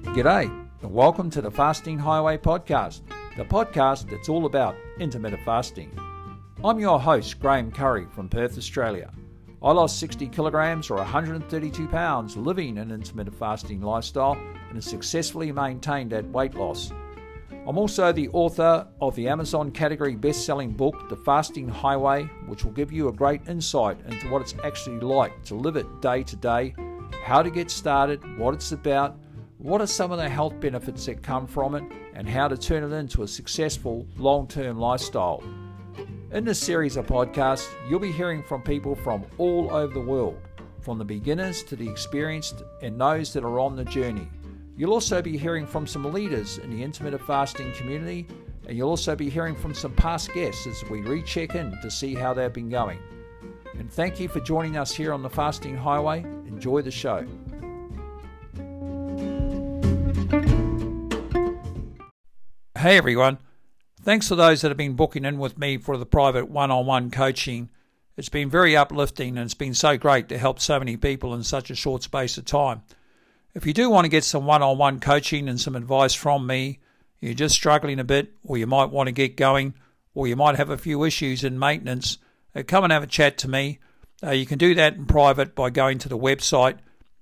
G'day, and welcome to the Fasting Highway podcast, the podcast that's all about intermittent fasting. I'm your host, Graham Curry from Perth, Australia. I lost 60 kilograms or 132 pounds living an intermittent fasting lifestyle and have successfully maintained that weight loss. I'm also the author of the Amazon category best-selling book, The Fasting Highway, which will give you a great insight into what it's actually like to live it day to day, how to get started, what it's about, what are some of the health benefits that come from it, and how to turn it into a successful long-term lifestyle. In this series of podcasts, you'll be hearing from people from all over the world, from the beginners to the experienced and those that are on the journey. You'll also be hearing from some leaders in the intermittent fasting community, and you'll also be hearing from some past guests as we recheck in to see how they've been going. And thank you for joining us here on the Fasting Highway. Enjoy the show. Hey everyone, thanks to those that have been booking in with me for the private one-on-one coaching. It's been very uplifting and it's been so great to help so many people in such a short space of time. If you do want to get some one-on-one coaching and some advice from me, you're just struggling a bit, or you might want to get going, or you might have a few issues in maintenance, come and have a chat to me. You can do that in private by going to the website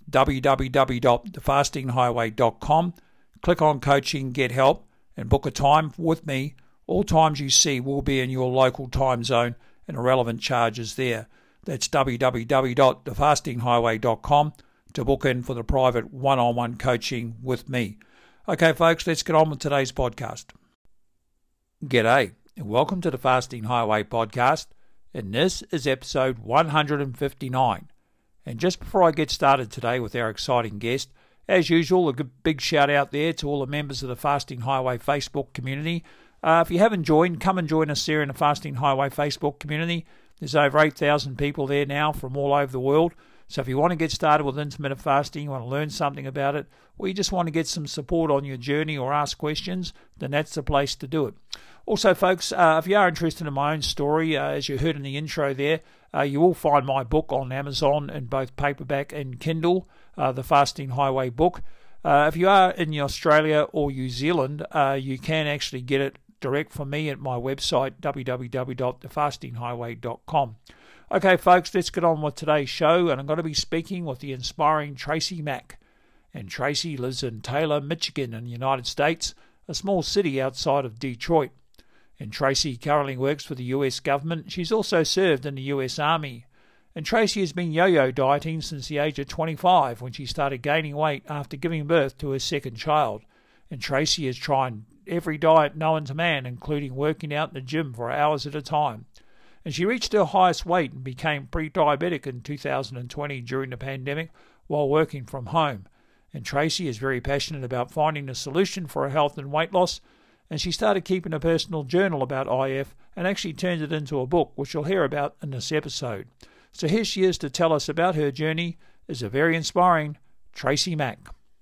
www.thefastinghighway.com, click on coaching, get help, and book a time with me. All times you see will be in your local time zone and irrelevant charges there. That's www.thefastinghighway.com to book in for the private one-on-one coaching with me. Okay, folks, let's get on with today's podcast. G'day, and welcome to the Fasting Highway podcast, and this is episode 159. And just before I get started today with our exciting guest, as usual, a big shout out there to all the members of the Fasting Highway Facebook community. If you haven't joined, come and join us there in the Fasting Highway Facebook community. There's over 8,000 people there now from all over the world. So if you want to get started with intermittent fasting, you want to learn something about it, or you just want to get some support on your journey or ask questions, then that's the place to do it. Also, folks, if you are interested in my own story, as you heard in the intro there, you will find my book on Amazon in both paperback and Kindle, the Fasting Highway book. If you are in Australia or New Zealand, you can actually get it direct from me at my website, www.thefastinghighway.com. Okay, folks, let's get on with today's show, and I'm going to be speaking with the inspiring Tracy Mack. And Tracy lives in Taylor, Michigan in the United States, a small city outside of Detroit. And Tracy currently works for the US government. She's also served in the US Army. And Tracy has been yo-yo dieting since the age of 25 when she started gaining weight after giving birth to her second child. And Tracy has tried every diet known to man, including working out in the gym for hours at a time. And she reached her highest weight and became pre-diabetic in 2020 during the pandemic while working from home. And Tracy is very passionate about finding a solution for her health and weight loss, and she started keeping a personal journal about IF and actually turned it into a book, which you'll hear about in this episode. So here she is to tell us about her journey. Is a very inspiring Tracy Mack.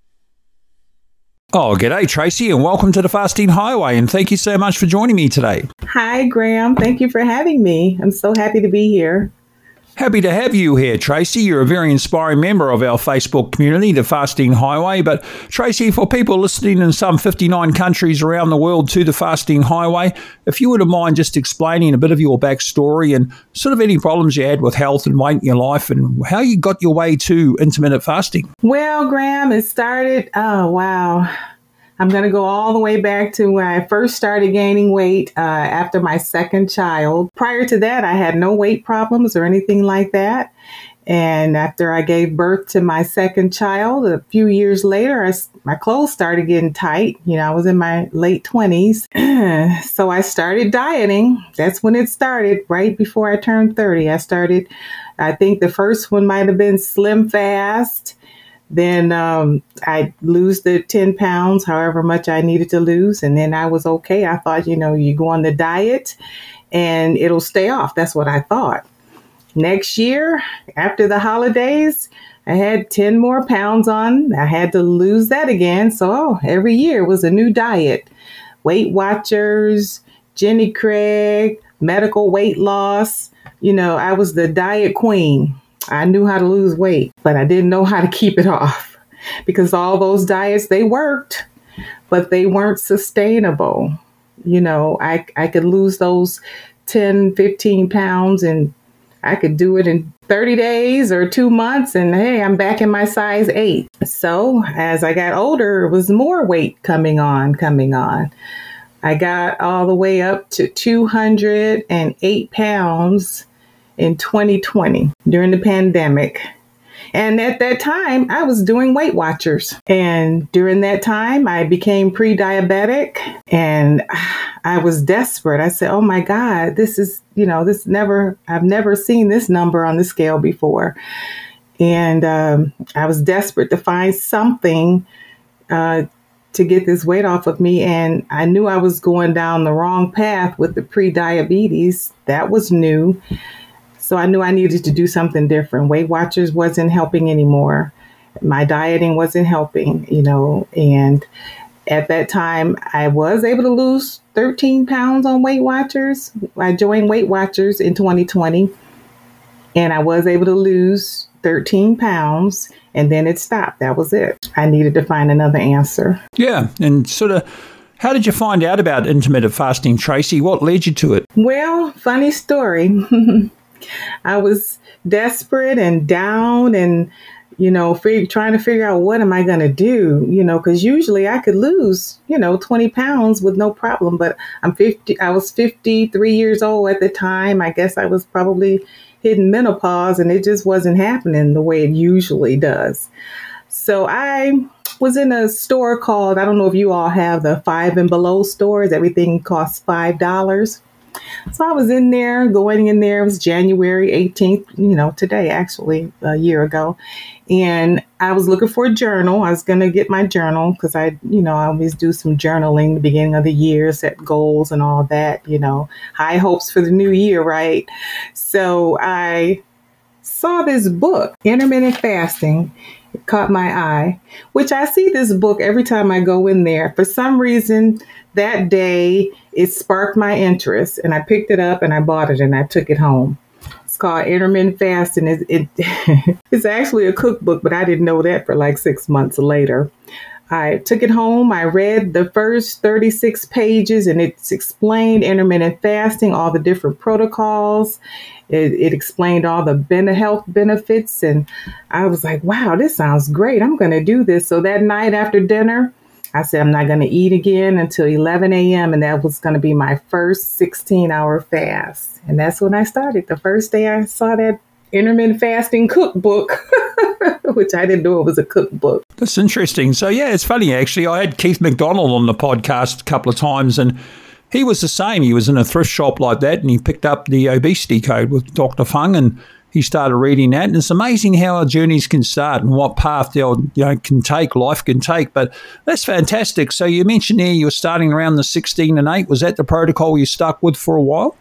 Oh, g'day, Tracy, and welcome to the Fasting Highway, and thank you so much for joining me today. Hi, Graham. Thank you for having me. I'm so happy to be here. Happy to have you here, Tracy. You're a very inspiring member of our Facebook community, the Fasting Highway. But, Tracy, for people listening in some 59 countries around the world to the Fasting Highway, if you wouldn't mind just explaining a bit of your backstory and sort of any problems you had with health and weight in your life and how you got your way to intermittent fasting. Well, Graham, it started, I'm going to go all the way back to when I first started gaining weight after my second child. Prior to that, I had no weight problems or anything like that. And after I gave birth to my second child, a few years later, my clothes started getting tight. I was in my late 20s. So I started dieting. That's when it started, right before I turned 30. I think the first one might have been Slim Fast. Then I'd lose the 10 pounds, however much I needed to lose. And then I was okay. I thought, you go on the diet and it'll stay off. That's what I thought. Next year, after the holidays, I had 10 more pounds on. I had to lose that again. So every year was a new diet. Weight Watchers, Jenny Craig, medical weight loss. I was the diet queen. I knew how to lose weight, but I didn't know how to keep it off. because all those diets, they worked, but they weren't sustainable. You know, I could lose those 10, 15 pounds and I could do it in 30 days or 2 months. And hey, I'm back in my size 8. So as I got older, it was more weight coming on. I got all the way up to 208 pounds in 2020 during the pandemic. And at that time, I was doing Weight Watchers. And during that time, I became pre-diabetic and I was desperate. I said, oh my God, I've never seen this number on the scale before. And I was desperate to find something to get this weight off of me. And I knew I was going down the wrong path with the pre-diabetes. That was new. So I knew I needed to do something different. Weight Watchers wasn't helping anymore. My dieting wasn't helping, and at that time I was able to lose 13 pounds on Weight Watchers. I joined Weight Watchers in 2020 and I was able to lose 13 pounds and then it stopped. That was it. I needed to find another answer. Yeah. And sort of, how did you find out about intermittent fasting, Tracy? What led you to it? Well, funny story. I was desperate and down and, trying to figure out what am I going to do, because usually I could lose, 20 pounds with no problem. But I was 53 years old at the time. I guess I was probably hitting menopause and it just wasn't happening the way it usually does. So I was in a store called, I don't know if you all have the Five and Below stores. Everything costs $5. So I was going in there. It was January 18th, today, actually, a year ago. And I was looking for a journal. I was going to get my journal because I always do some journaling the beginning of the year, set goals and all that, high hopes for the new year, right? So I saw this book, Intermittent Fasting. It caught my eye, which I see this book every time I go in there. For some reason, that day, it sparked my interest and I picked it up and I bought it and I took it home. It's called Intermittent Fasting. It's actually a cookbook, but I didn't know that for like 6 months later. I took it home. I read the first 36 pages and it's explained intermittent fasting, all the different protocols. It explained all the health benefits. And I was like, wow, this sounds great. I'm going to do this. So that night after dinner, I said, I'm not going to eat again until 11 a.m. And that was going to be my first 16-hour fast. And that's when I started. The first day I saw that intermittent fasting cookbook, which I didn't know it was a cookbook. That's interesting. So, yeah, it's funny, actually. I had Keith McDonald on the podcast a couple of times, and he was the same. He was in a thrift shop like that, and he picked up the obesity code with Dr. Fung, and he started reading that. And it's amazing how our journeys can start and what path life can take. But that's fantastic. So you mentioned there you were starting around the 16 and 8. Was that the protocol you stuck with for a while?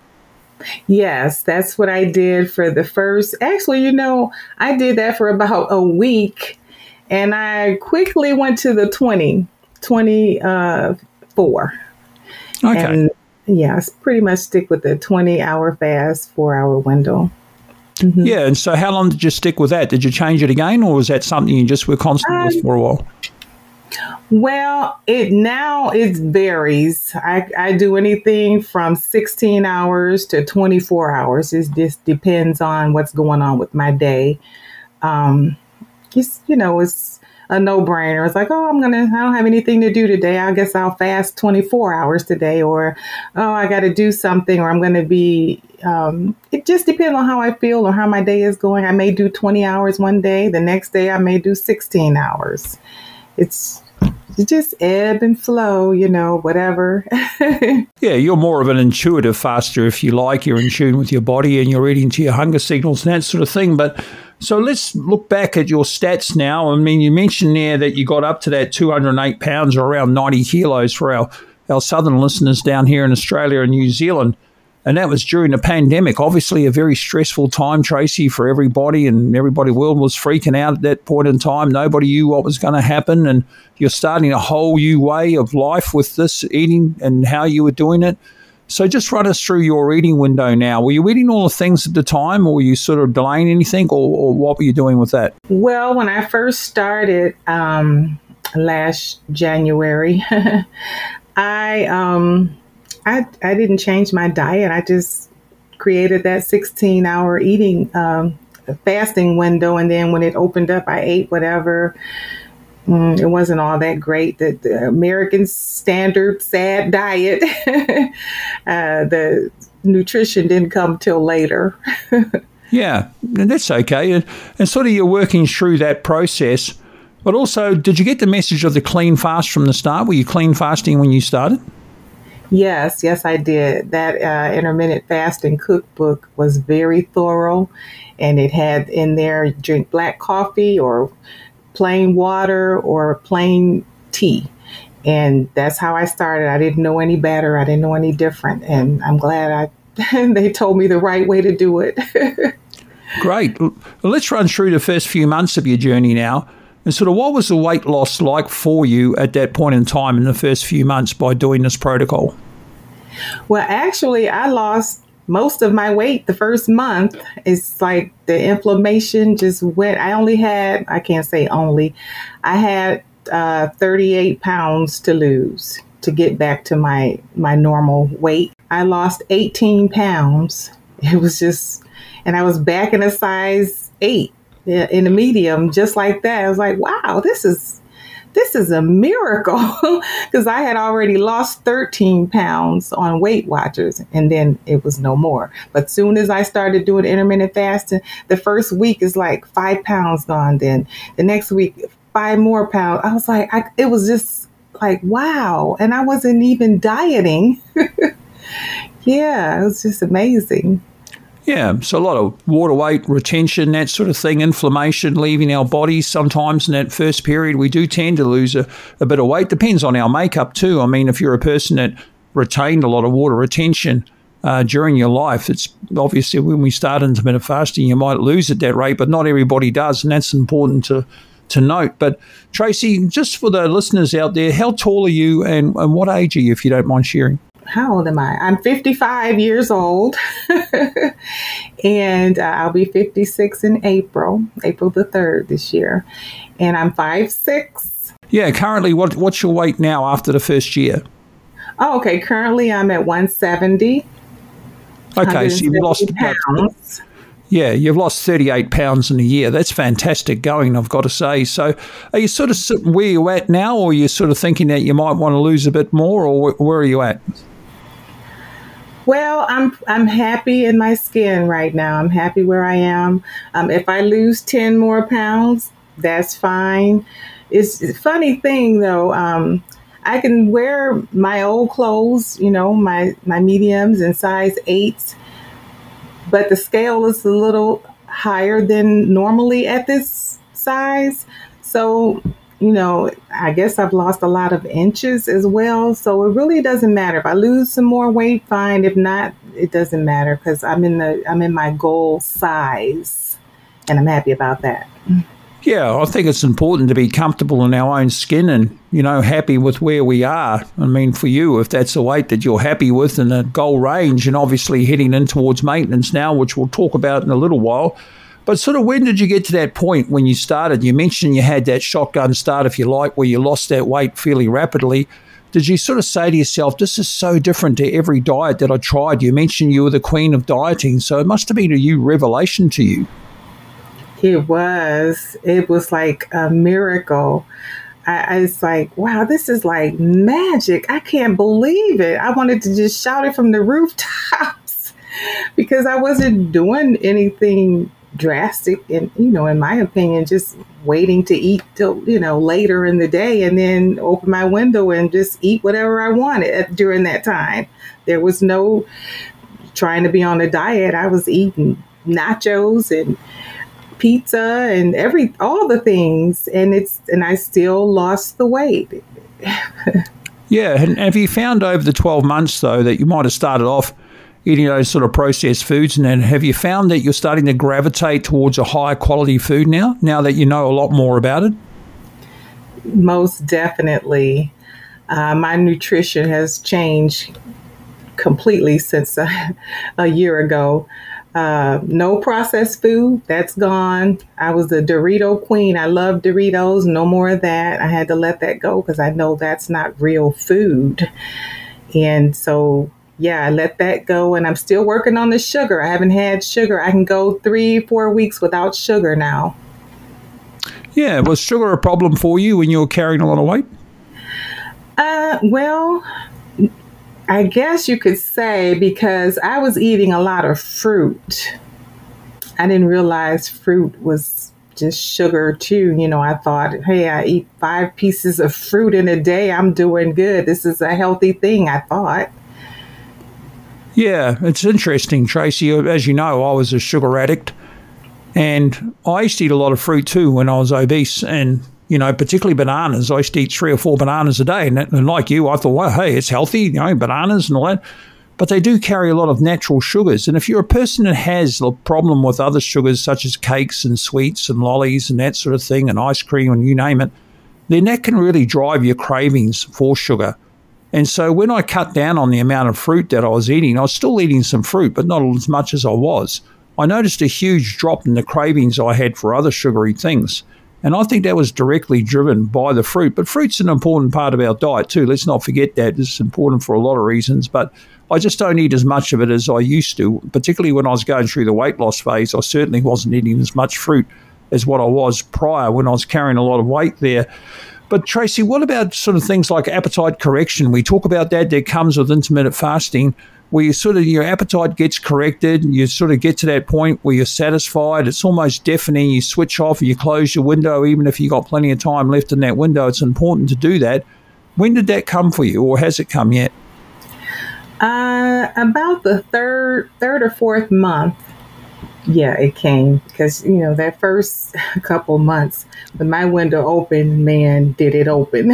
Yes, that's what I did for the first. Actually, I did that for about a week, and I quickly went to the 24. Okay. And yes, pretty much stick with the 20-hour fast, 4-hour window. Mm-hmm. Yeah, and so how long did you stick with that? Did you change it again, or was that something you just were constant with for a while? Well, it varies. I do anything from 16 hours to 24 hours. It just depends on what's going on with my day. It's a no-brainer. It's like, I don't have anything to do today. I guess I'll fast 24 hours today, or, I got to do something, or I'm going to be, it just depends on how I feel or how my day is going. I may do 20 hours one day. The next day I may do 16 hours. It's just ebb and flow, whatever. Yeah, you're more of an intuitive faster, if you like. You're in tune with your body and you're eating to your hunger signals and that sort of thing. But so let's look back at your stats now. I mean, you mentioned there that you got up to that 208 pounds or around 90 kilos for our southern listeners down here in Australia and New Zealand. And that was during the pandemic. Obviously a very stressful time, Tracy, for everybody, and everybody in the world was freaking out at that point in time. Nobody knew what was going to happen, and you're starting a whole new way of life with this eating and how you were doing it. So just run us through your eating window now. Were you eating all the things at the time, or were you sort of delaying anything, or what were you doing with that? Well, when I first started last January, I didn't change my diet. I just created that 16-hour eating fasting window, and then when it opened up, I ate whatever. It wasn't all that great. The American standard SAD diet, the nutrition didn't come till later. Yeah, and that's okay. And sort of you're working through that process. But also, did you get the message of the clean fast from the start? Were you clean fasting when you started? Yes, I did. That intermittent fasting cookbook was very thorough, and it had in there drink black coffee or plain water or plain tea. And that's how I started. I didn't know any better. I didn't know any different. And I'm glad they told me the right way to do it. Great. Well, let's run through the first few months of your journey now. And sort of what was the weight loss like for you at that point in time in the first few months by doing this protocol? Well, actually, I lost most of my weight the first month. It's like the inflammation just went. I can't say only, I had 38 pounds to lose to get back to my normal weight. I lost 18 pounds. It was just, and I was back in a size 8 in a medium, just like that. I was like, wow, this is a miracle, because I had already lost 13 pounds on Weight Watchers, and then it was no more. But soon as I started doing intermittent fasting, the first week is like 5 pounds gone. Then the next week, 5 more pounds. I was like, it was just like, wow. And I wasn't even dieting. Yeah, it was just amazing. Yeah, so a lot of water weight retention, that sort of thing, inflammation leaving our bodies. Sometimes in that first period, we do tend to lose a bit of weight. Depends on our makeup too. I mean, if you're a person that retained a lot of water retention during your life, it's obviously when we start intermittent fasting, you might lose at that rate, but not everybody does, and that's important to note. But Tracy, just for the listeners out there, how tall are you and what age are you, if you don't mind sharing? How old am I? I'm 55 years old, and I'll be 56 in April the 3rd this year. And I'm 5'6". Yeah, currently, what's your weight now after the first year? Oh, okay. Currently, I'm at 170. Okay, so you've lost pounds. Yeah, you've lost 38 pounds in a year. That's fantastic going, I've got to say. So are you sort of sitting where you're at now, or are you sort of thinking that you might want to lose a bit more, or where are you at? Well, I'm happy in my skin right now. I'm happy where I am. If I lose 10 more pounds, that's fine. It's a funny thing, though. I can wear my old clothes, my mediums and size 8s, but the scale is a little higher than normally at this size. So, I guess I've lost a lot of inches as well. So it really doesn't matter. If I lose some more weight, fine. If not, it doesn't matter, because I'm in my goal size, and I'm happy about that. Yeah, I think it's important to be comfortable in our own skin and, happy with where we are. I mean, for you, if that's the weight that you're happy with in the goal range, and obviously heading in towards maintenance now, which we'll talk about in a little while. But sort of when did you get to that point when you started? You mentioned you had that shotgun start, if you like, where you lost that weight fairly rapidly. Did you sort of say to yourself, this is so different to every diet that I tried? You mentioned you were the queen of dieting, so it must have been a revelation to you. It was like a miracle. I was like, wow, this is like magic. I can't believe it. I wanted to just shout it from the rooftops, because I wasn't doing anything drastic, and in my opinion, just waiting to eat till later in the day, and then open my window and just eat whatever I wanted during that time. There was no trying to be on a diet. I was eating nachos and pizza and all the things, and I still lost the weight. Yeah, and have you found over the 12 months though that you might have started off eating those sort of processed foods, and then have you found that you're starting to gravitate towards a higher quality food now that you know a lot more about it? Most definitely. My nutrition has changed completely since a year ago. No processed food, that's gone. I was a Dorito queen. I love Doritos. No more of that. I had to let that go because I know that's not real food. And so, yeah, I let that go. And I'm still working on the sugar. I haven't had sugar. I can go 3-4 weeks without sugar now. Yeah, was sugar a problem for you when you were carrying a lot of weight? Well, I guess you could say because I was eating a lot of fruit. I didn't realize fruit was just sugar too. You know, I thought, hey, I eat 5 pieces of fruit in a day. I'm doing good. This is a healthy thing, I thought. Yeah, it's interesting, Tracy. As you know, I was a sugar addict, and I used to eat a lot of fruit too when I was obese, and you know, particularly bananas. I used to eat 3 or 4 bananas a day. And like you, I thought, well, hey, it's healthy, you know, bananas and all that. But they do carry a lot of natural sugars. And if you're a person that has a problem with other sugars, such as cakes and sweets and lollies and that sort of thing, and ice cream and you name it, then that can really drive your cravings for sugar. And so when I cut down on the amount of fruit that I was still eating some fruit, but not as much as I was. I noticed a huge drop in the cravings I had for other sugary things. And I think that was directly driven by the fruit. But fruit's an important part of our diet too. Let's not forget that. It's important for a lot of reasons. But I just don't eat as much of it as I used to, particularly when I was going through the weight loss phase. I certainly wasn't eating as much fruit as what I was prior when I was carrying a lot of weight there. But Tracy, what about sort of things like appetite correction? We talk about that. That comes with intermittent fasting, where you sort of, your appetite gets corrected, you sort of get to that point where you're satisfied. It's almost deafening. You switch off, you close your window, even if you've got plenty of time left in that window. It's important to do that. When did that come for you, or has it come yet? About the third or fourth month. Yeah, it came because, you know, that first couple months when my window opened, man, did it open.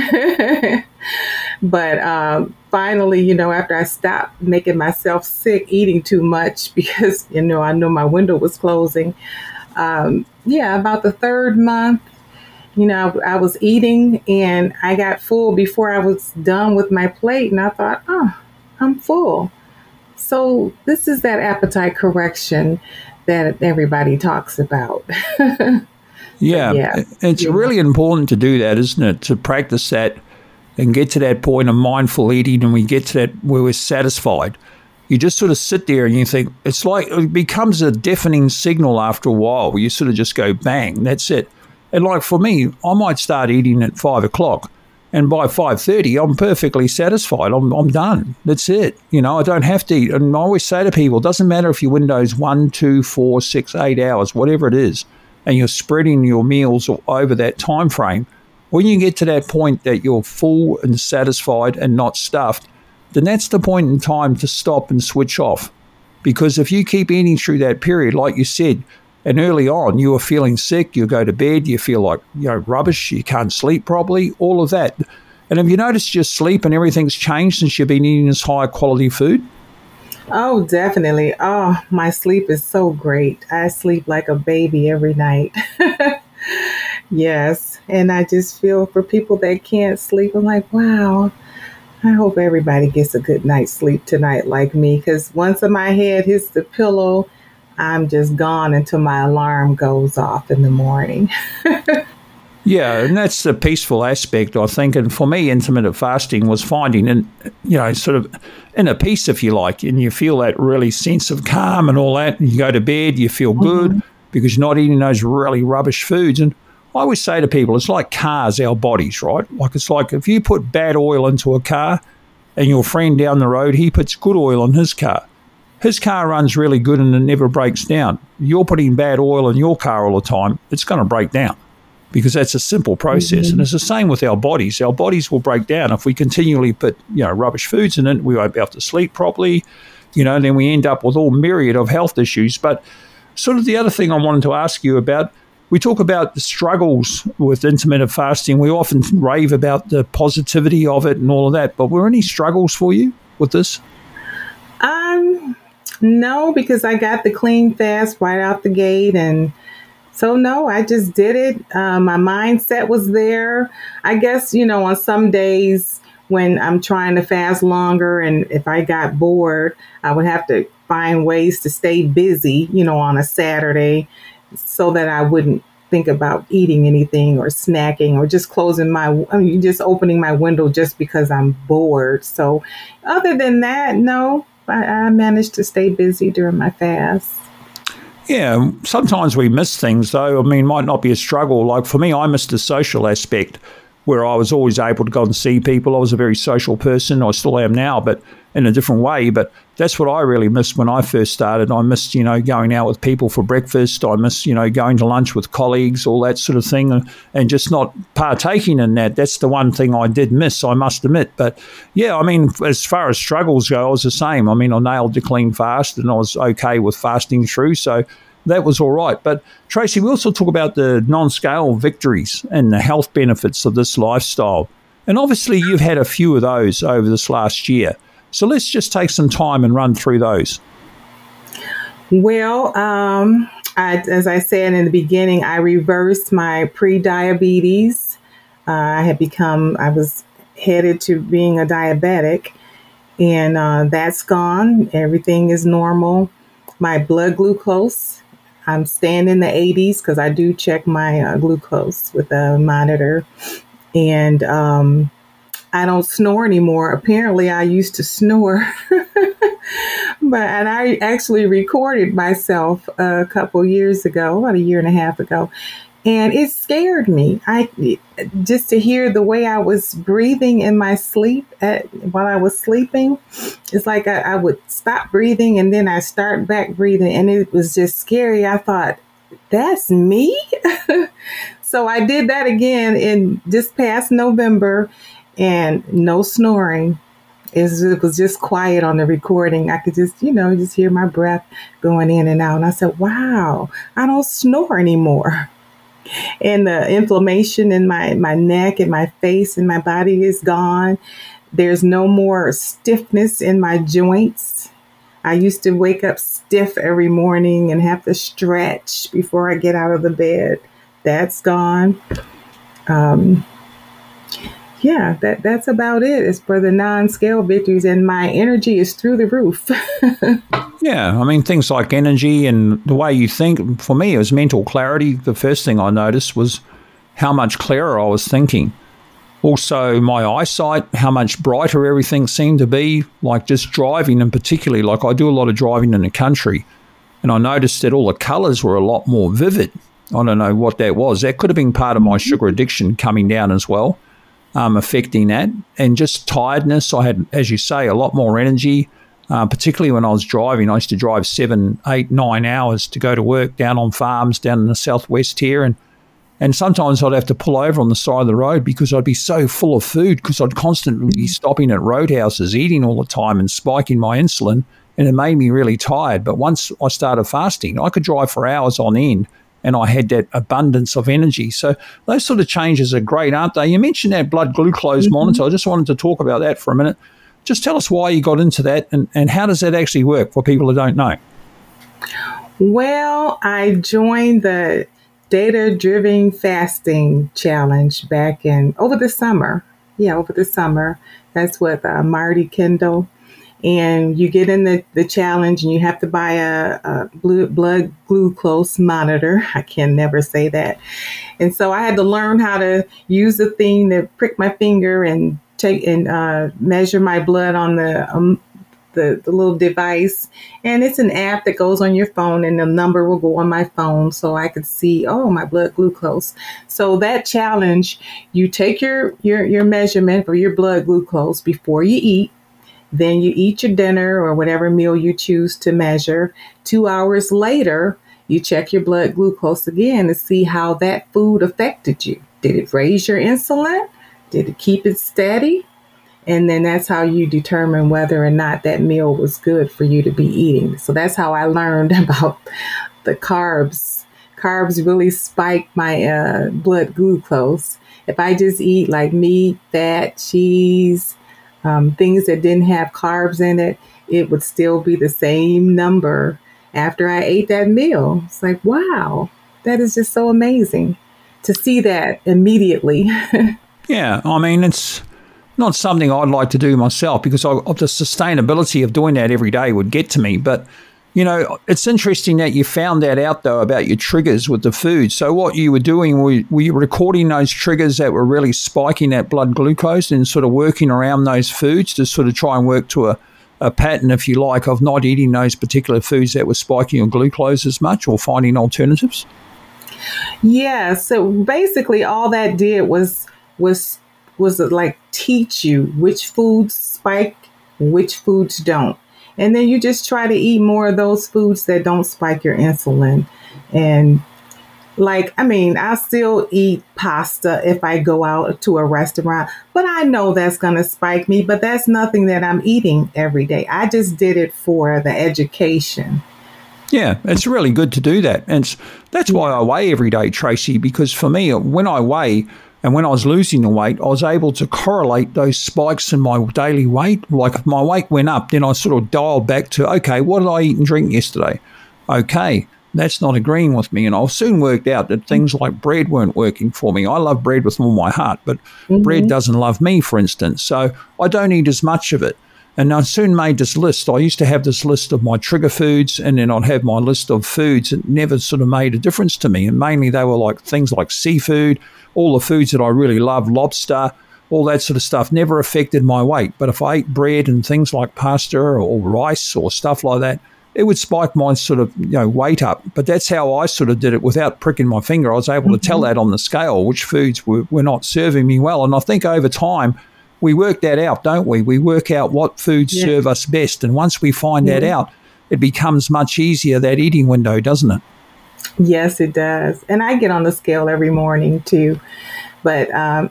But finally, you know, after I stopped making myself sick eating too much because, you know, I know my window was closing. About the third month, you know, I was eating and I got full before I was done with my plate. And I thought, oh, I'm full. So this is that appetite correction that everybody talks about. Yeah, it's really important to do that, isn't it? To practice that and get to that point of mindful eating, and we get to that where we're satisfied. You just sort of sit there and you think, it's like it becomes a deafening signal after a while where you sort of just go, bang, that's it. And like for me, I might start eating at 5 o'clock. And by 5:30, I'm perfectly satisfied. I'm done. That's it. You know, I don't have to eat. And I always say to people, it doesn't matter if your window's 1, 2, 4, 6, 8 hours, whatever it is, and you're spreading your meals over that time frame. When you get to that point that you're full and satisfied and not stuffed, then that's the point in time to stop and switch off. Because if you keep eating through that period, like you said, and early on, you were feeling sick, you go to bed, you feel like, you know, rubbish, you can't sleep properly, all of that. And have you noticed your sleep and everything's changed since you've been eating this high quality food? Oh, definitely. Oh, my sleep is so great. I sleep like a baby every night. Yes. And I just feel for people that can't sleep, I'm like, wow, I hope everybody gets a good night's sleep tonight like me. Because once my head hits the pillow, I'm just gone until my alarm goes off in the morning. Yeah, and that's the peaceful aspect, I think. And for me, intermittent fasting was finding, and you know, sort of inner peace, if you like, and you feel that really sense of calm and all that. And you go to bed, you feel good because you're not eating those really rubbish foods. And I always say to people, it's like cars, our bodies, right? Like it's like if you put bad oil into a car and your friend down the road, he puts good oil in his car. His car runs really good and it never breaks down. You're putting bad oil in your car all the time, it's going to break down because that's a simple process. And it's the same with our bodies. Our bodies will break down if we continually put, you know, rubbish foods in it. We won't be able to sleep properly, you know, and then we end up with all myriad of health issues. But sort of the other thing I wanted to ask you about, we talk about the struggles with intermittent fasting. We often rave about the positivity of it and all of that, but were any struggles for you with this? No, because I got the clean fast right out the gate. And so, no, I just did it. My mindset was there. I guess, you know, on some days when I'm trying to fast longer, and if I got bored, I would have to find ways to stay busy, on a Saturday so that I wouldn't think about eating anything or snacking or just just opening my window just because I'm bored. So other than that, no, I managed to stay busy during my fast. Yeah, sometimes we miss things, though. I mean, it might not be a struggle. Like for me, I missed the social aspect where I was always able to go and see people. I was a very social person. I still am now, but in a different way. But that's what I really missed when I first started. I missed, going out with people for breakfast. I missed, going to lunch with colleagues, all that sort of thing, and just not partaking in that. That's the one thing I did miss, I must admit. But yeah, I mean, as far as struggles go, I was the same. I mean, I nailed the clean fast and I was okay with fasting through. So that was all right. But Tracy, we also talk about the non-scale victories and the health benefits of this lifestyle. And obviously you've had a few of those over this last year. So let's just take some time and run through those. Well, as I said in the beginning, I reversed my pre-diabetes. I was headed to being a diabetic, and that's gone. Everything is normal. My blood glucose, I'm staying in the 80s because I do check my glucose with a monitor. And I don't snore anymore. Apparently, I used to snore. And I actually recorded myself a couple years ago, about a year and a half ago. And it scared me. Just to hear the way I was breathing in my sleep while I was sleeping. It's like I would stop breathing and then I start back breathing. And it was just scary. I thought, that's me? So I did that again in this past November, and no snoring. It was just quiet on the recording. I could just, just hear my breath going in and out. And I said, wow, I don't snore anymore. And the inflammation in my neck and my face and my body is gone. There's no more stiffness in my joints. I used to wake up stiff every morning and have to stretch before I get out of the bed. That's gone. Yeah, that's about it. It's for the non-scale victories, and my energy is through the roof. Yeah, I mean, things like energy and the way you think, for me, it was mental clarity. The first thing I noticed was how much clearer I was thinking. Also, my eyesight, how much brighter everything seemed to be, like just driving, and particularly, like I do a lot of driving in the country, and I noticed that all the colours were a lot more vivid. I don't know what that was. That could have been part of my sugar addiction coming down as well, affecting that. And just tiredness. I had, as you say, a lot more energy, particularly when I was driving. I used to drive 7, 8, 9 hours to go to work down on farms down in the southwest here. And sometimes I'd have to pull over on the side of the road because I'd be so full of food, because I'd constantly be stopping at roadhouses, eating all the time and spiking my insulin. And it made me really tired. But once I started fasting, I could drive for hours on end, and I had that abundance of energy. So those sort of changes are great, aren't they? You mentioned that blood glucose monitor. I just wanted to talk about that for a minute. Just tell us why you got into that, and how does that actually work for people who don't know? Well, I joined the Data-Driven Fasting Challenge back over the summer. Yeah, over the summer. That's with Marty Kendall. And you get in the challenge, and you have to buy a blood glucose monitor. I can never say that. And so I had to learn how to use the thing to prick my finger and measure my blood on the little device. And it's an app that goes on your phone, and the number will go on my phone so I could see, my blood glucose. So that challenge, you take your measurement for your blood glucose before you eat. Then you eat your dinner or whatever meal you choose to measure. 2 hours later, you check your blood glucose again to see how that food affected you. Did it raise your insulin? Did it keep it steady? And then that's how you determine whether or not that meal was good for you to be eating. So that's how I learned about the carbs. Carbs really spike my blood glucose. If I just eat like meat, fat, cheese, things that didn't have carbs in it, it would still be the same number after I ate that meal. It's like, wow, that is just so amazing to see that immediately. Yeah, I mean, it's not something I'd like to do myself because the sustainability of doing that every day would get to me. But, you know, it's interesting that you found that out, though, about your triggers with the food. So what you were doing, were you recording those triggers that were really spiking that blood glucose and sort of working around those foods to sort of try and work to a pattern, if you like, of not eating those particular foods that were spiking your glucose as much or finding alternatives? Yeah. So basically all that did was like teach you which foods spike, which foods don't. And then you just try to eat more of those foods that don't spike your insulin. And I still eat pasta if I go out to a restaurant, but I know that's going to spike me, but that's nothing that I'm eating every day. I just did it for the education. Yeah, it's really good to do that. And that's why I weigh every day, Tracy, because for me, when I weigh and when I was losing the weight, I was able to correlate those spikes in my daily weight. Like if my weight went up, then I sort of dialed back to, okay, what did I eat and drink yesterday? Okay, that's not agreeing with me. And I soon worked out that things like bread weren't working for me. I love bread with all my heart, but bread doesn't love me, for instance. So I don't eat as much of it. And I soon made this list. I used to have this list of my trigger foods, and then I'd have my list of foods that never sort of made a difference to me. And mainly they were like things like seafood, all the foods that I really love, lobster, all that sort of stuff never affected my weight. But if I ate bread and things like pasta or rice or stuff like that, it would spike my sort of, weight up. But that's how I sort of did it without pricking my finger. I was able to tell that on the scale, which foods were not serving me well. And I think over time, we work that out, don't we? We work out what foods serve us best. And once we find that out, it becomes much easier, that eating window, doesn't it? Yes, it does. And I get on the scale every morning too. But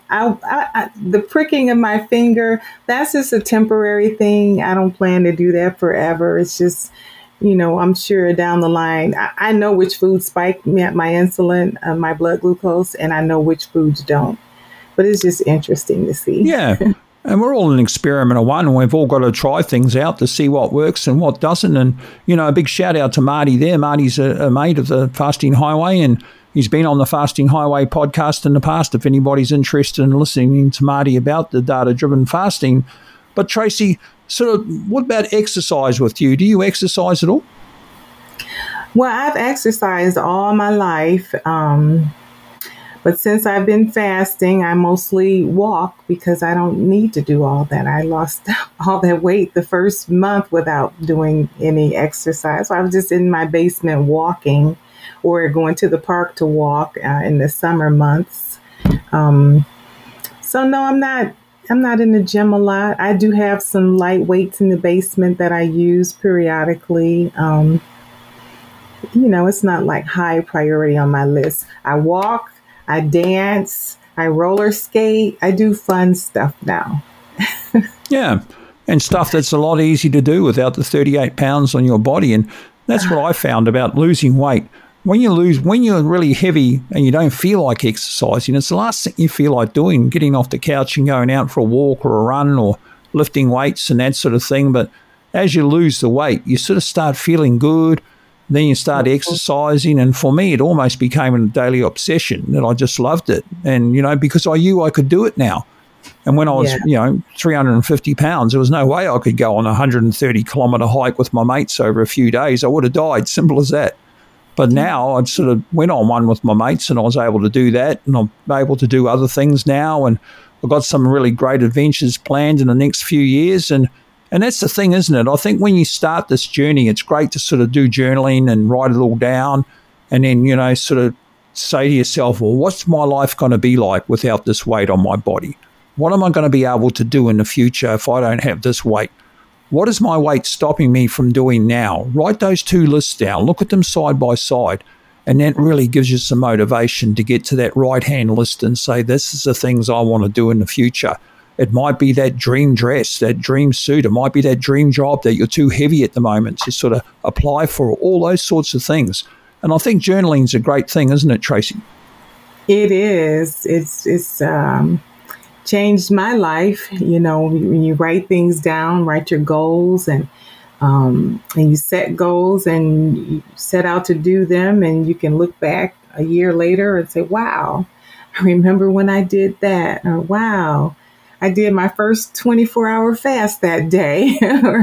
the pricking of my finger, that's just a temporary thing. I don't plan to do that forever. It's just, I'm sure down the line, I know which foods spike my insulin, my blood glucose, and I know which foods don't. But it's just interesting to see. Yeah. And we're all an experiment of one, and we've all got to try things out to see what works and what doesn't. And, a big shout out to Marty there. Marty's a mate of the Fasting Highway, and he's been on the Fasting Highway podcast in the past if anybody's interested in listening to Marty about the data-driven fasting. But Tracy, sort of, what about exercise with you? Do you exercise at all? Well, I've exercised all my life. But since I've been fasting, I mostly walk because I don't need to do all that. I lost all that weight the first month without doing any exercise. So I was just in my basement walking or going to the park to walk in the summer months. So no, I'm not in the gym a lot. I do have some light weights in the basement that I use periodically. It's not like high priority on my list. I walk, I dance, I roller skate, I do fun stuff now. Yeah, and stuff that's a lot easier to do without the 38 pounds on your body. And that's what I found about losing weight. When you're really heavy and you don't feel like exercising, it's the last thing you feel like doing, getting off the couch and going out for a walk or a run or lifting weights and that sort of thing. But as you lose the weight, you sort of start feeling good. Then you start exercising, and for me, it almost became a daily obsession that I just loved it. And, because I knew I could do it now. And when I was, 350 pounds, there was no way I could go on a 130-kilometre hike with my mates over a few days. I would have died, simple as that. But now I'd sort of went on one with my mates, and I was able to do that, and I'm able to do other things now. And I've got some really great adventures planned in the next few years. And that's the thing, isn't it? I think when you start this journey, it's great to sort of do journaling and write it all down and then, sort of say to yourself, well, what's my life going to be like without this weight on my body? What am I going to be able to do in the future if I don't have this weight? What is my weight stopping me from doing now? Write those two lists down. Look at them side by side. And that really gives you some motivation to get to that right-hand list and say, this is the things I want to do in the future. It might be that dream dress, that dream suit. It might be that dream job that you're too heavy at the moment to sort of apply for, all those sorts of things. And I think journaling is a great thing, isn't it, Tracy? It is. It's changed my life. When you write things down, write your goals, and you set goals and you set out to do them, and you can look back a year later and say, wow, I remember when I did that, or wow, I did my first 24-hour fast that day.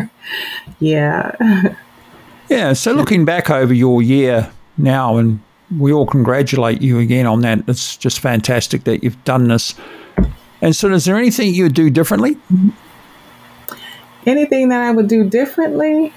Yeah. Yeah, so looking back over your year now, and we all congratulate you again on that. It's just fantastic that you've done this. And so is there anything you would do differently? Anything that I would do differently?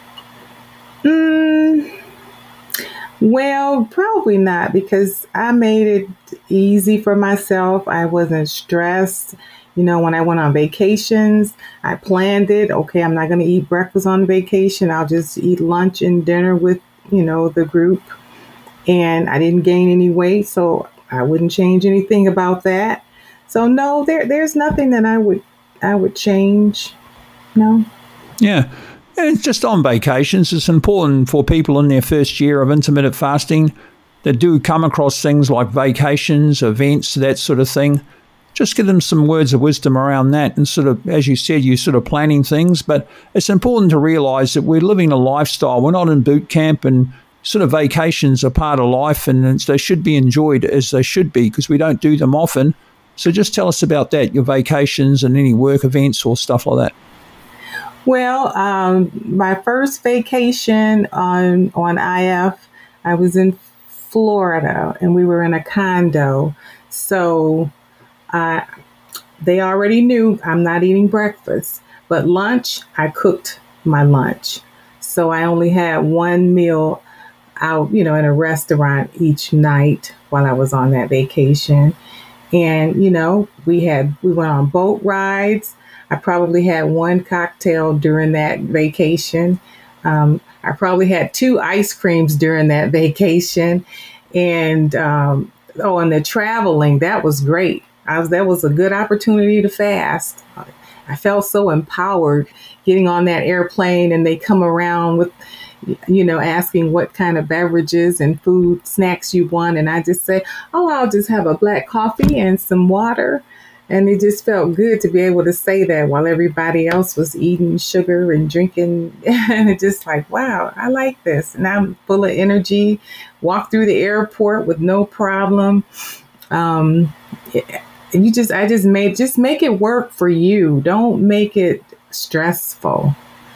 Well, probably not, because I made it easy for myself. I wasn't stressed. You know, when I went on vacations, I planned it. Okay, I'm not going to eat breakfast on vacation. I'll just eat lunch and dinner with, the group. And I didn't gain any weight, so I wouldn't change anything about that. So no, there's nothing that I would change. No. Yeah. And it's just on vacations. It's important for people in their first year of intermittent fasting that do come across things like vacations, events, that sort of thing. Just give them some words of wisdom around that, and sort of, as you said, you're sort of planning things. But it's important to realize that we're living a lifestyle. We're not in boot camp, and sort of vacations are part of life, and they should be enjoyed as they should be, because we don't do them often. So just tell us about that, your vacations and any work events or stuff like that. Well, my first vacation on IF, I was in Florida, and we were in a condo. So they already knew I'm not eating breakfast, but lunch, I cooked my lunch. So I only had one meal out, in a restaurant each night while I was on that vacation. And, we went on boat rides. I probably had one cocktail during that vacation. I probably had 2 ice creams during that vacation. And, and the traveling, that was great. That was a good opportunity to fast. I felt so empowered getting on that airplane, and they come around with, asking what kind of beverages and food snacks you want. And I just say, I'll just have a black coffee and some water. And it just felt good to be able to say that while everybody else was eating sugar and drinking. And it's just like, wow, I like this. And I'm full of energy. Walk through the airport with no problem. Just make it work for you. Don't make it stressful.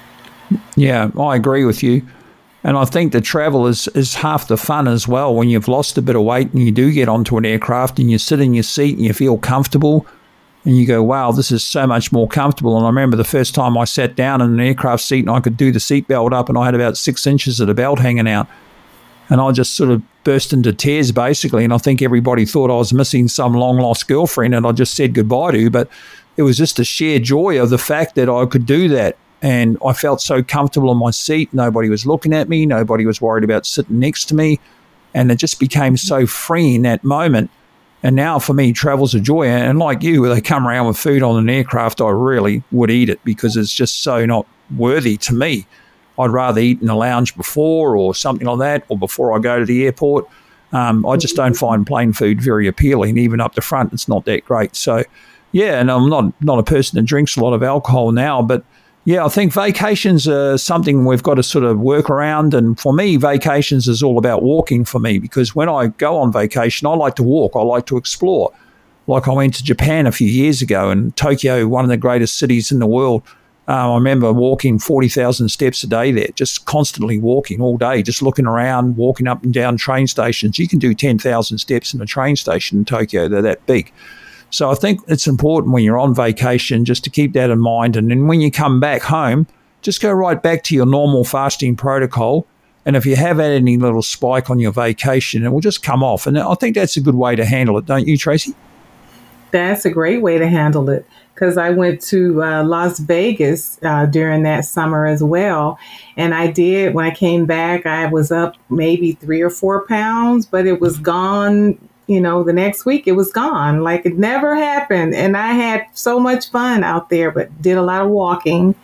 Yeah, I agree with you. And I think the travel is half the fun as well. When you've lost a bit of weight and you do get onto an aircraft and you sit in your seat and you feel comfortable and you go, wow, this is so much more comfortable. And I remember the first time I sat down in an aircraft seat and I could do the seatbelt up, and I had about 6 inches of the belt hanging out. And I just sort of burst into tears, basically. And I think everybody thought I was missing some long-lost girlfriend and I just said goodbye to. But it was just the sheer joy of the fact that I could do that. And I felt so comfortable in my seat. Nobody was looking at me. Nobody was worried about sitting next to me. And it just became so free in that moment. And now for me, travel's a joy. And like you, when they come around with food on an aircraft, I really would eat it, because it's just so not worthy to me. I'd rather eat in a lounge before or something like that, or before I go to the airport. I just don't find plain food very appealing. Even up the front, it's not that great. So, yeah, and I'm not a person that drinks a lot of alcohol now, but yeah, I think vacations are something we've got to sort of work around. And for me, vacations is all about walking for me, because when I go on vacation, I like to walk. I like to explore. Like I went to Japan a few years ago, and Tokyo, one of the greatest cities in the world. I remember walking 40,000 steps a day there, just constantly walking all day, just looking around, walking up and down train stations. You can do 10,000 steps in a train station in Tokyo. They're that big. So I think it's important when you're on vacation just to keep that in mind. And then when you come back home, just go right back to your normal fasting protocol. And if you have had any little spike on your vacation, it will just come off. And I think that's a good way to handle it, don't you, Tracy? That's a great way to handle it, because I went to Las Vegas during that summer as well. And when I came back, I was up maybe 3 or 4 pounds, but it was gone. The next week it was gone, like it never happened. And I had so much fun out there, but did a lot of walking.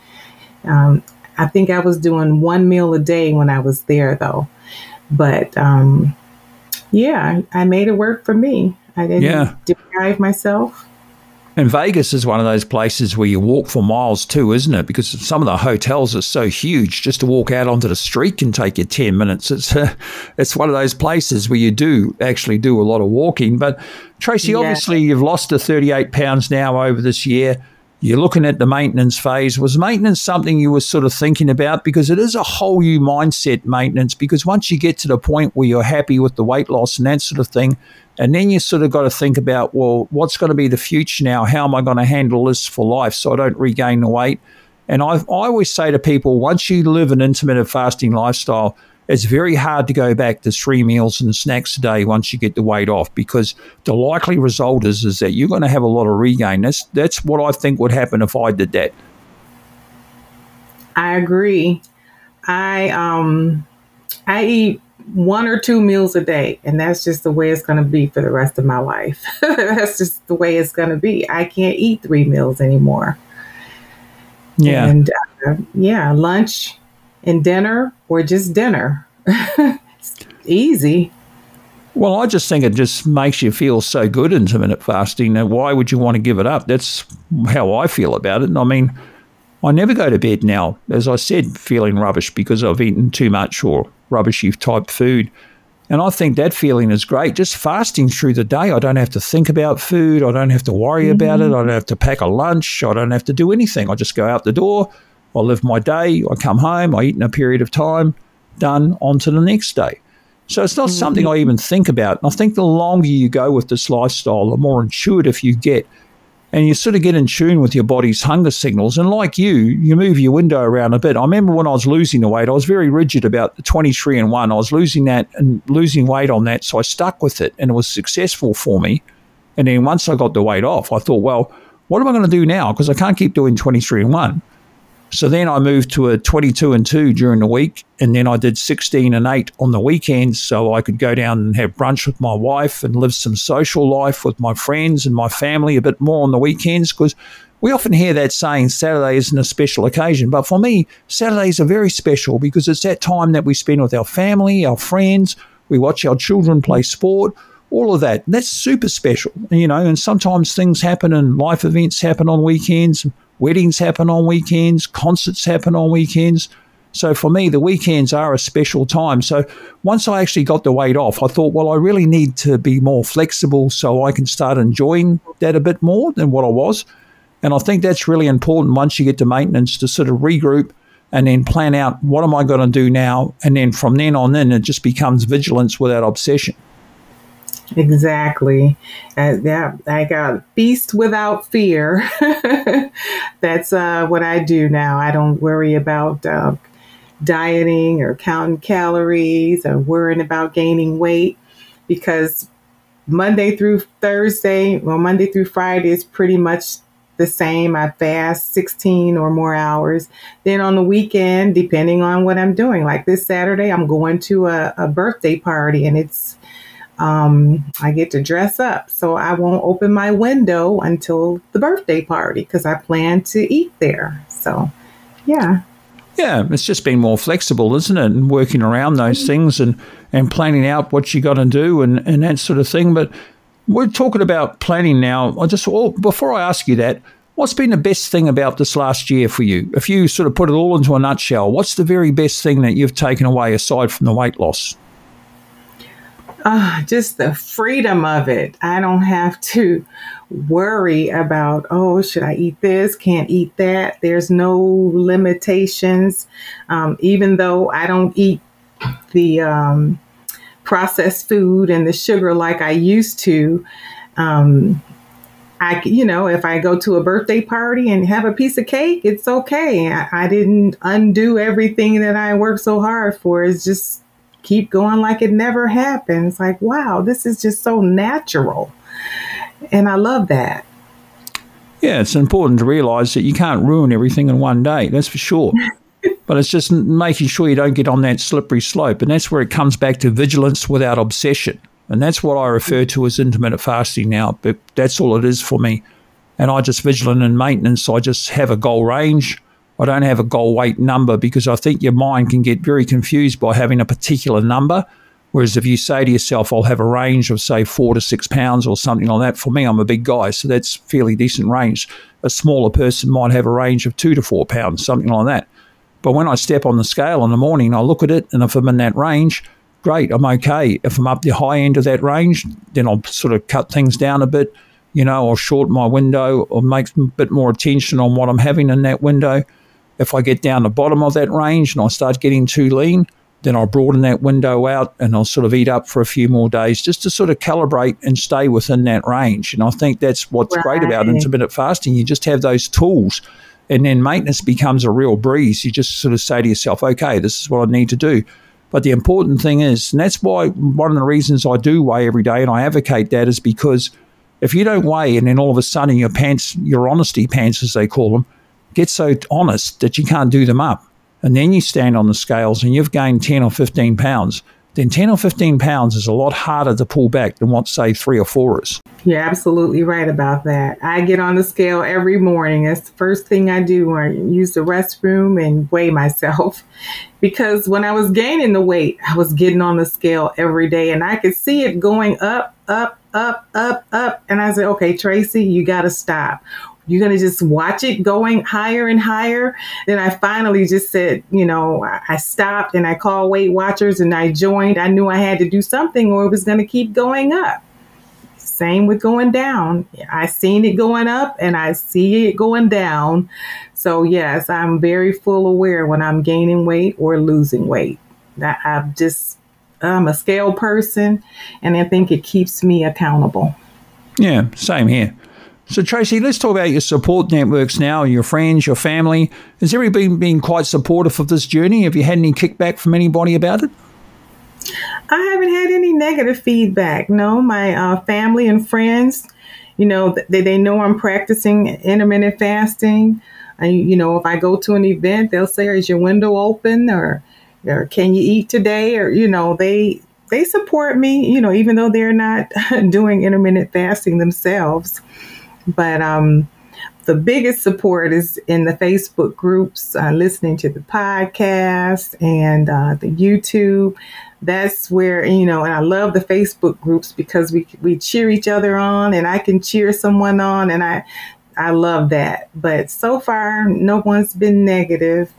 I think I was doing 1 meal a day when I was there, though. But yeah, I made it work for me. I didn't deprive myself. And Vegas is one of those places where you walk for miles too, isn't it? Because some of the hotels are so huge, just to walk out onto the street can take you 10 minutes. It's one of those places where you do actually do a lot of walking. But Tracy, obviously you've lost the 38 pounds now over this year. You're looking at the maintenance phase. Was maintenance something you were sort of thinking about? Because it is a whole new mindset, maintenance, because once you get to the point where you're happy with the weight loss and that sort of thing, and then you sort of got to think about, well, what's going to be the future now? How am I going to handle this for life so I don't regain the weight? And I always say to people, once you live an intermittent fasting lifestyle, it's very hard to go back to 3 meals and snacks a day once you get the weight off, because the likely result is that you're going to have a lot of regain. That's what I think would happen if I did that. I agree. I eat 1 or 2 meals a day, and that's just the way it's going to be for the rest of my life. That's just the way it's going to be. I can't eat 3 meals anymore. Yeah. And lunch and dinner, or just dinner. It's easy. Well, I just think it just makes you feel so good, intermittent fasting. Now, why would you want to give it up? That's how I feel about it. And I mean, I never go to bed now, as I said, feeling rubbish because I've eaten too much or rubbishy type food. And I think that feeling is great. Just fasting through the day, I don't have to think about food. I don't have to worry about it. I don't have to pack a lunch. I don't have to do anything. I just go out the door. I live my day. I come home. I eat in a period of time. Done. On to the next day. So it's not something I even think about. And I think the longer you go with this lifestyle, the more intuitive you get. And you sort of get in tune with your body's hunger signals. And like you move your window around a bit. I remember when I was losing the weight, I was very rigid about the 23 and 1. I was losing that and losing weight on that. So I stuck with it and it was successful for me. And then once I got the weight off, I thought, well, what am I going to do now? Because I can't keep doing 23 and 1. So then I moved to a 22 and 2 during the week, and then I did 16 and 8 on the weekends so I could go down and have brunch with my wife and live some social life with my friends and my family a bit more on the weekends, because we often hear that saying Saturday isn't a special occasion. But for me, Saturdays are very special because it's that time that we spend with our family, our friends, we watch our children play sport, all of that. That's super special, and sometimes things happen and life events happen on weekends. Weddings happen on weekends, concerts happen on weekends. So for me, the weekends are a special time. So once I actually got the weight off, I thought, well, I really need to be more flexible so I can start enjoying that a bit more than what I was. And I think that's really important once you get to maintenance, to sort of regroup and then plan out, what am I going to do now? And then from then on in, it just becomes vigilance without obsession. Exactly. I got feast without fear. That's what I do now. I don't worry about dieting or counting calories or worrying about gaining weight, because Monday through Friday is pretty much the same. I fast 16 or more hours. Then on the weekend, depending on what I'm doing, like this Saturday, I'm going to a birthday party, and it's I get to dress up, so I won't open my window until the birthday party because I plan to eat there. So, yeah. Yeah, it's just being more flexible, isn't it? And working around those things and planning out what you got to do and that sort of thing. But we're talking about planning now. Before I ask you that, what's been the best thing about this last year for you? If you sort of put it all into a nutshell, what's the very best thing that you've taken away aside from the weight loss? Just the freedom of it. I don't have to worry about, should I eat this? Can't eat that. There's no limitations. Even though I don't eat the processed food and the sugar like I used to, if I go to a birthday party and have a piece of cake, it's okay. I didn't undo everything that I worked so hard for. It's just keep going like it never happened. It's like, wow, this is just so natural. And I love that. Yeah, it's important to realize that you can't ruin everything in one day, that's for sure. But it's just making sure you don't get on that slippery slope. And that's where it comes back to vigilance without obsession. And that's what I refer to as intermittent fasting now. But that's all it is for me. And I just vigilant in maintenance. I just have a goal range. I don't have a goal weight number because I think your mind can get very confused by having a particular number. Whereas if you say to yourself, I'll have a range of, say, 4 to 6 pounds or something like that, for me, I'm a big guy, so that's fairly decent range. A smaller person might have a range of 2 to 4 pounds, something like that. But when I step on the scale in the morning, I look at it, and if I'm in that range, great, I'm okay. If I'm up the high end of that range, then I'll sort of cut things down a bit, or shorten my window or make a bit more attention on what I'm having in that window. If I get down the bottom of that range and I start getting too lean, then I'll broaden that window out and I'll sort of eat up for a few more days just to sort of calibrate and stay within that range. And I think that's what's great about intermittent fasting. You just have those tools, and then maintenance becomes a real breeze. You just sort of say to yourself, okay, this is what I need to do. But the important thing is, and that's why one of the reasons I do weigh every day and I advocate that, is because if you don't weigh and then all of a sudden your honesty pants, as they call them, get so honest that you can't do them up, and then you stand on the scales and you've gained 10 or 15 pounds, then 10 or 15 pounds is a lot harder to pull back than what, say, 3 or 4 is. You're absolutely right about that. I get on the scale every morning. It's the first thing I do when I use the restroom and weigh myself. Because when I was gaining the weight, I was getting on the scale every day and I could see it going up, up, up, up, up. And I said, okay, Tracy, you got to stop. You're going to just watch it going higher and higher. Then I finally just said, I stopped and I called Weight Watchers and I joined. I knew I had to do something or it was going to keep going up. Same with going down. I seen it going up and I see it going down. So yes, I'm very full aware when I'm gaining weight or losing weight. I'm a scale person and I think it keeps me accountable. Yeah, same here. So, Tracy, let's talk about your support networks now, your friends, your family. Has everybody been quite supportive of this journey? Have you had any kickback from anybody about it? I haven't had any negative feedback. No, my family and friends, they know I'm practicing intermittent fasting. If I go to an event, they'll say, is your window open? Or can you eat today? Or, they support me, even though they're not doing intermittent fasting themselves. But the biggest support is in the Facebook groups, listening to the podcast and the YouTube. That's where, and I love the Facebook groups because we cheer each other on and I can cheer someone on, and I love that. But so far, no one's been negative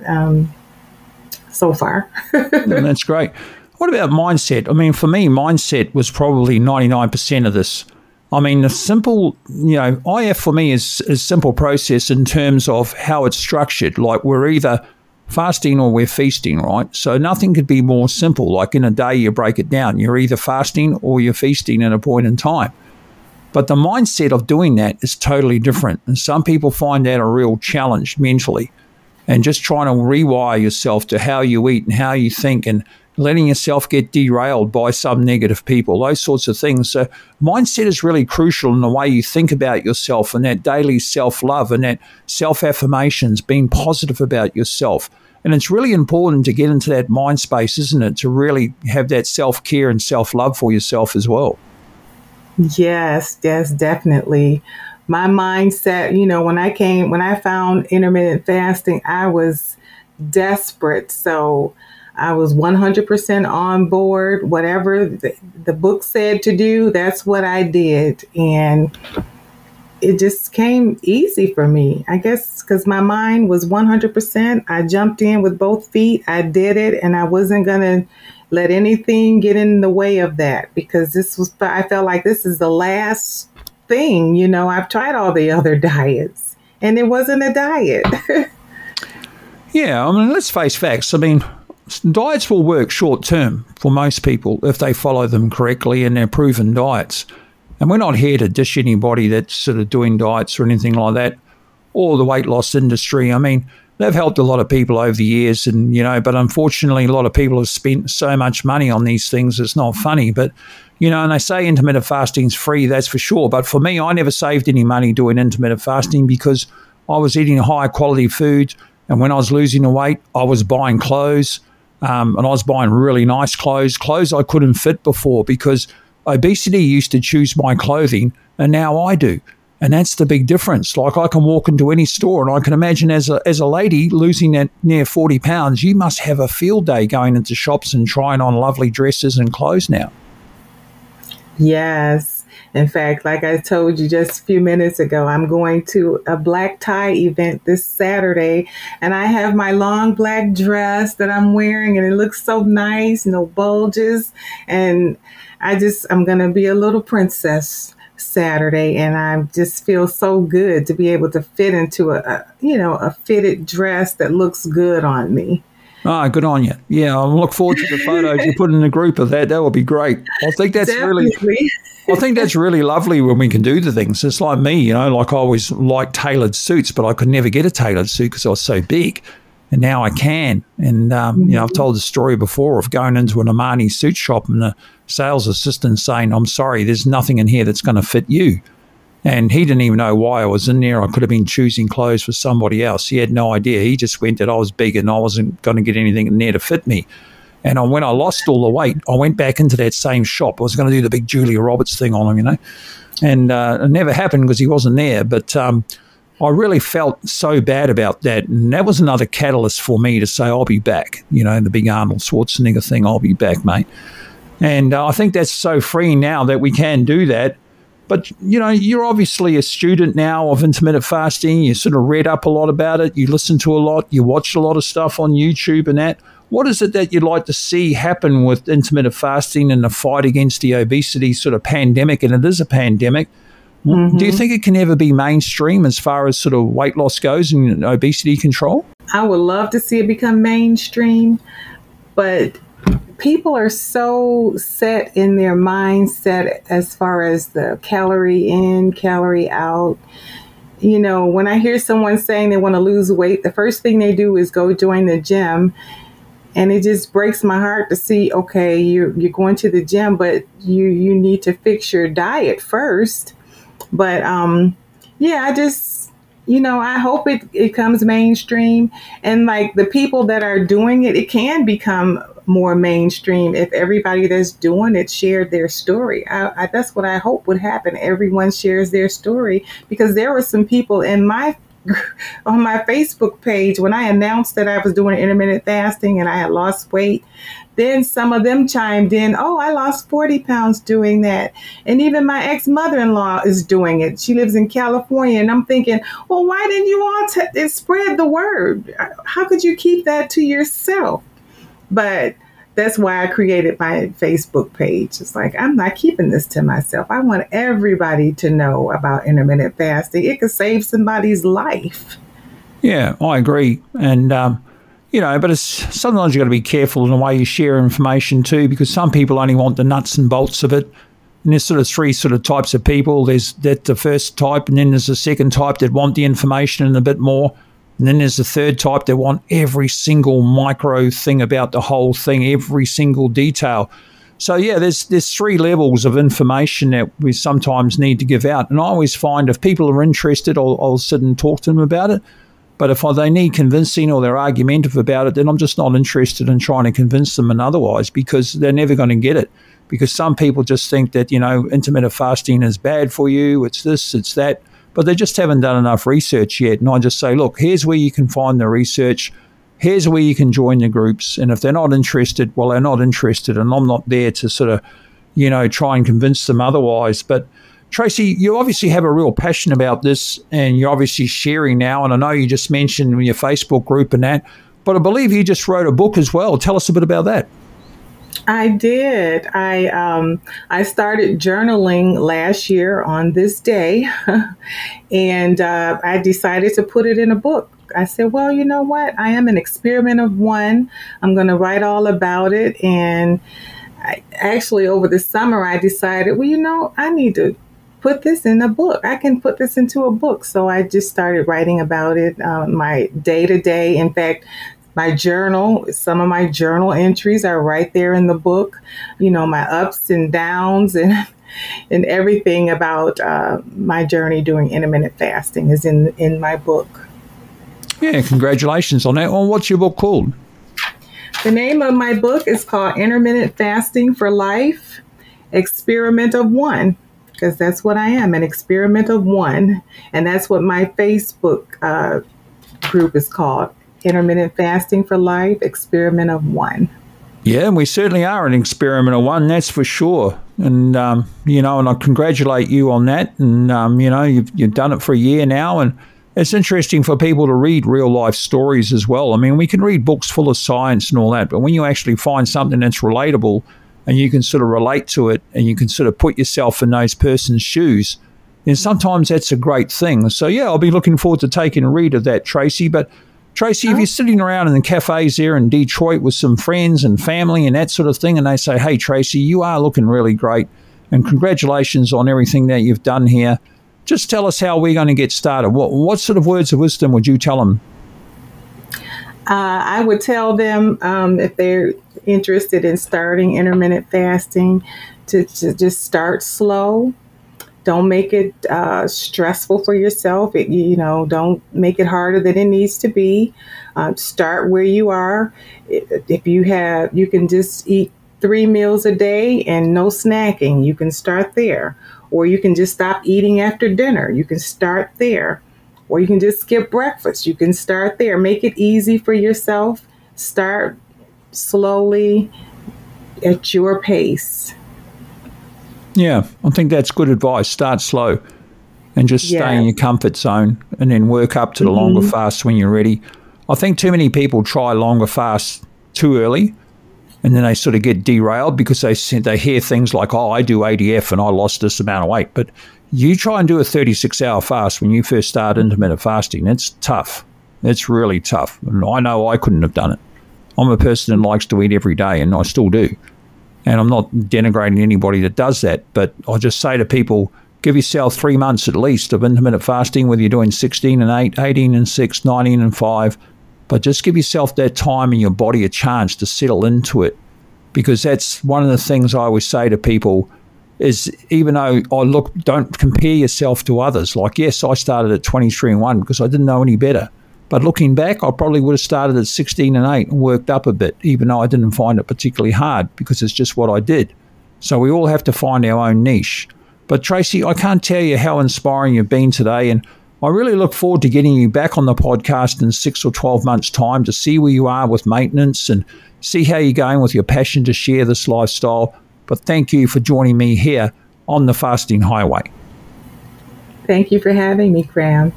so far. That's great. What about mindset? I mean, for me, mindset was probably 99% of this. I mean, the simple, IF for me is a simple process in terms of how it's structured. Like we're either fasting or we're feasting, right? So nothing could be more simple. Like in a day, you break it down. You're either fasting or you're feasting at a point in time. But the mindset of doing that is totally different. And some people find that a real challenge mentally. And just trying to rewire yourself to how you eat and how you think and letting yourself get derailed by some negative people, those sorts of things. So mindset is really crucial in the way you think about yourself and that daily self-love and that self-affirmations, being positive about yourself. And it's really important to get into that mind space, isn't it, to really have that self-care and self-love for yourself as well. Yes, definitely. My mindset, when I found intermittent fasting, I was desperate. So I was 100% on board. Whatever the book said to do, that's what I did. And it just came easy for me, I guess, because my mind was 100%. I jumped in with both feet. I did it, and I wasn't going to let anything get in the way of that, because I felt like this is the last thing. I've tried all the other diets, and it wasn't a diet. Yeah, I mean, let's face facts. I mean, diets will work short term for most people if they follow them correctly and they're proven diets. And we're not here to dish anybody that's sort of doing diets or anything like that, or the weight loss industry. I mean, they've helped a lot of people over the years, and but unfortunately a lot of people have spent so much money on these things, it's not funny. But and they say intermittent fasting's free, that's for sure. But for me, I never saved any money doing intermittent fasting because I was eating high quality food, and when I was losing the weight, I was buying clothes. And I was buying really nice clothes I couldn't fit before because obesity used to choose my clothing, and now I do. And that's the big difference. Like, I can walk into any store and I can imagine as a lady losing that near 40 pounds, you must have a field day going into shops and trying on lovely dresses and clothes now. Yes. In fact, like I told you just a few minutes ago, I'm going to a black tie event this Saturday, and I have my long black dress that I'm wearing, and it looks so nice, no bulges. And I'm going to be a little princess Saturday, and I just feel so good to be able to fit into a fitted dress that looks good on me. Ah, good on you. Yeah, I look forward to the photos you put in the group of that. That would be great. I think that's really lovely when we can do the things. It's like me, like I always liked tailored suits, but I could never get a tailored suit because I was so big. And now I can. And, I've told the story before of going into an Armani suit shop and the sales assistant saying, I'm sorry, there's nothing in here that's going to fit you. And he didn't even know why I was in there. I could have been choosing clothes for somebody else. He had no idea. He just went that I was big and I wasn't going to get anything in there to fit me. And when I lost all the weight, I went back into that same shop. I was going to do the big Julia Roberts thing on him, And it never happened because he wasn't there. But I really felt so bad about that. And that was another catalyst for me to say, I'll be back. The big Arnold Schwarzenegger thing, I'll be back, mate. And I think that's so freeing now that we can do that. But, you're obviously a student now of intermittent fasting. You sort of read up a lot about it. You listen to a lot. You watch a lot of stuff on YouTube and that. What is it that you'd like to see happen with intermittent fasting and the fight against the obesity sort of pandemic? And it is a pandemic. Mm-hmm. Do you think it can ever be mainstream as far as sort of weight loss goes and obesity control? I would love to see it become mainstream, but people are so set in their mindset as far as the calorie in, calorie out. When I hear someone saying they want to lose weight, the first thing they do is go join the gym. And it just breaks my heart to see, okay, you're going to the gym, but you need to fix your diet first. But I hope it comes mainstream. And like the people that are doing it, it can become more mainstream if everybody that's doing it shared their story. That's what I hope would happen. Everyone shares their story, because there were some people on my Facebook page when I announced that I was doing intermittent fasting and I had lost weight. Then some of them chimed in, oh, I lost 40 pounds doing that. And even my ex-mother-in-law is doing it. She lives in California. And I'm thinking, well, why didn't you all spread the word? How could you keep that to yourself? But that's why I created my Facebook page. It's like, I'm not keeping this to myself. I want everybody to know about intermittent fasting. It could save somebody's life. Yeah, I agree. And, but it's sometimes you've got to be careful in the way you share information too, because some people only want the nuts and bolts of it. And there's sort of three sort of types of people. There's the first type, and then there's the second type that want the information and a bit more. And then there's the third type that want every single micro thing about the whole thing, every single detail. So, yeah, there's three levels of information that we sometimes need to give out. And I always find if people are interested, I'll sit and talk to them about it. But if they need convincing or they're argumentative about it, then I'm just not interested in trying to convince them and otherwise, because they're never going to get it. Because some people just think that, intermittent fasting is bad for you, it's this, it's that. But they just haven't done enough research yet. And I just say, look, here's where you can find the research. Here's where you can join the groups. And if they're not interested, well, they're not interested. And I'm not there to sort of, try and convince them otherwise. But Tracy, you obviously have a real passion about this, and you're obviously sharing now. And I know you just mentioned your Facebook group and that, but I believe you just wrote a book as well. Tell us a bit about that. I did. I started journaling last year on this day, and I decided to put it in a book. I said, well, you know what? I am an experiment of one. I'm going to write all about it. And actually, over the summer, I decided, well, I need to put this in a book. I can put this into a book. So I just started writing about it, my day-to-day. In fact, my journal, some of my journal entries are right there in the book. My ups and downs and everything about my journey doing intermittent fasting is in my book. Yeah, congratulations on that. Well, what's your book called? The name of my book is called Intermittent Fasting for Life, Experiment of One. because that's what I am, an experiment of one. And that's what my Facebook group is called, Intermittent Fasting for Life, Experiment of One. Yeah, and we certainly are an experiment of one, that's for sure. And, and I congratulate you on that. And, you've done it for a year now. And it's interesting for people to read real life stories as well. I mean, we can read books full of science and all that, but when you actually find something that's relatable and you can sort of relate to it and you can sort of put yourself in those person's shoes, then sometimes that's a great thing. So, yeah, I'll be looking forward to taking a read of that, Tracy. But Tracy, if you're sitting around in the cafes there in Detroit with some friends and family and that sort of thing, and they say, hey, Tracy, you are looking really great, and congratulations on everything that you've done here, just tell us how we're going to get started. What sort of words of wisdom would you tell them? I would tell them if they're interested in starting intermittent fasting to just start slow. Don't make it stressful for yourself. Don't make it harder than it needs to be. Start where you are. If you can just eat 3 meals a day and no snacking. You can start there. Or you can just stop eating after dinner. You can start there. Or you can just skip breakfast. You can start there. Make it easy for yourself. Start slowly at your pace. Yeah, I think that's good advice. Start slow and just stay in your comfort zone and then work up to the longer fasts when you're ready. I think too many people try longer fasts too early and then they sort of get derailed because they hear things like, oh, I do ADF and I lost this amount of weight. But you try and do a 36-hour fast when you first start intermittent fasting. It's tough. It's really tough. And I know I couldn't have done it. I'm a person that likes to eat every day and I still do. And I'm not denigrating anybody that does that, but I just say to people, give yourself 3 months at least of intermittent fasting, whether you're doing 16 and 8, 18 and 6, 19 and 5, but just give yourself that time and your body a chance to settle into it. Because that's one of the things I always say to people is, even though don't compare yourself to others. Like, yes, I started at 23 and 1 because I didn't know any better. But looking back, I probably would have started at 16 and 8 and worked up a bit, even though I didn't find it particularly hard because it's just what I did. So we all have to find our own niche. But Tracy, I can't tell you how inspiring you've been today, and I really look forward to getting you back on the podcast in 6 or 12 months' time to see where you are with maintenance and see how you're going with your passion to share this lifestyle. But thank you for joining me here on the Fasting Highway. Thank you for having me, Graham.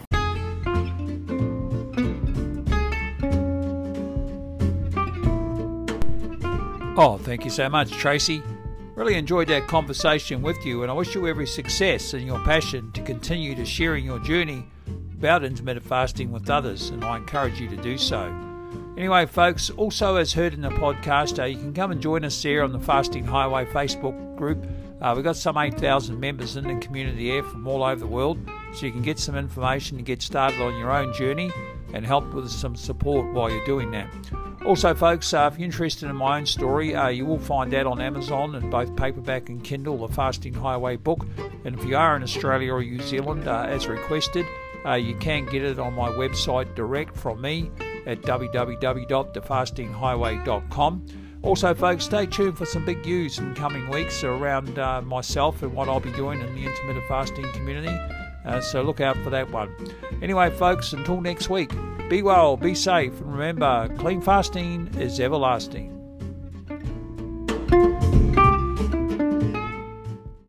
Oh, thank you so much, Tracy. Really enjoyed that conversation with you, and I wish you every success in your passion to continue to sharing your journey about intermittent fasting with others, and I encourage you to do so. Anyway, folks, also as heard in the podcast, you can come and join us there on the Fasting Highway Facebook group. We've got some 8,000 members in the community there from all over the world, so you can get some information to get started on your own journey and help with some support while you're doing that. Also, folks, if you're interested in my own story, you will find that on Amazon in both paperback and Kindle, the Fasting Highway book. And if you are in Australia or New Zealand, as requested, you can get it on my website direct from me at www.thefastinghighway.com. Also, folks, stay tuned for some big news in coming weeks around myself and what I'll be doing in the intermittent fasting community. So look out for that one. Anyway, folks, until next week, be well, be safe, and remember, clean fasting is everlasting.